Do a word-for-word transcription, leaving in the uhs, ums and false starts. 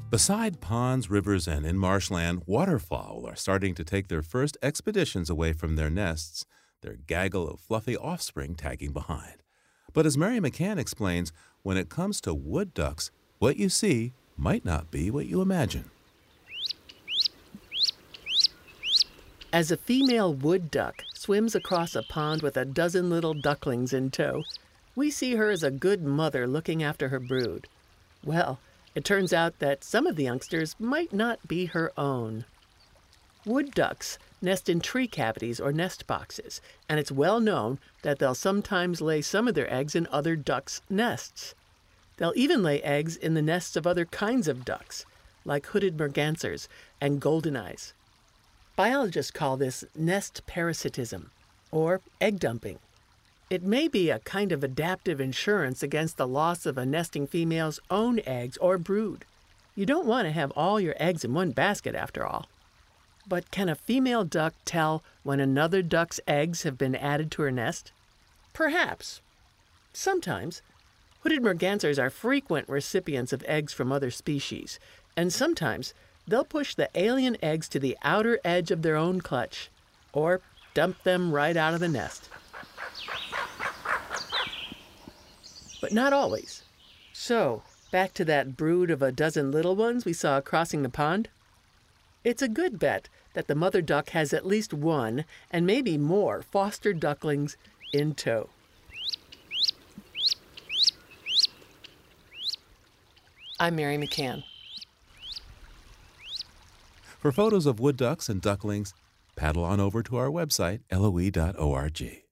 Beside ponds, rivers, and in marshland, waterfowl are starting to take their first expeditions away from their nests, their gaggle of fluffy offspring tagging behind. But as Mary McCann explains, when it comes to wood ducks, what you see might not be what you imagine. As a female wood duck swims across a pond with a dozen little ducklings in tow, we see her as a good mother looking after her brood. Well, it turns out that some of the youngsters might not be her own. Wood ducks nest in tree cavities or nest boxes, and it's well known that they'll sometimes lay some of their eggs in other ducks' nests. They'll even lay eggs in the nests of other kinds of ducks, like hooded mergansers and goldeneyes. Biologists call this nest parasitism, or egg dumping. It may be a kind of adaptive insurance against the loss of a nesting female's own eggs or brood. You don't want to have all your eggs in one basket, after all. But can a female duck tell when another duck's eggs have been added to her nest? Perhaps. Sometimes. Hooded mergansers are frequent recipients of eggs from other species, and sometimes they'll push the alien eggs to the outer edge of their own clutch, or dump them right out of the nest. But not always. So, back to that brood of a dozen little ones we saw crossing the pond. It's a good bet that the mother duck has at least one, and maybe more, foster ducklings in tow. I'm Mary McCann. For photos of wood ducks and ducklings, paddle on over to our website, L O E dot org.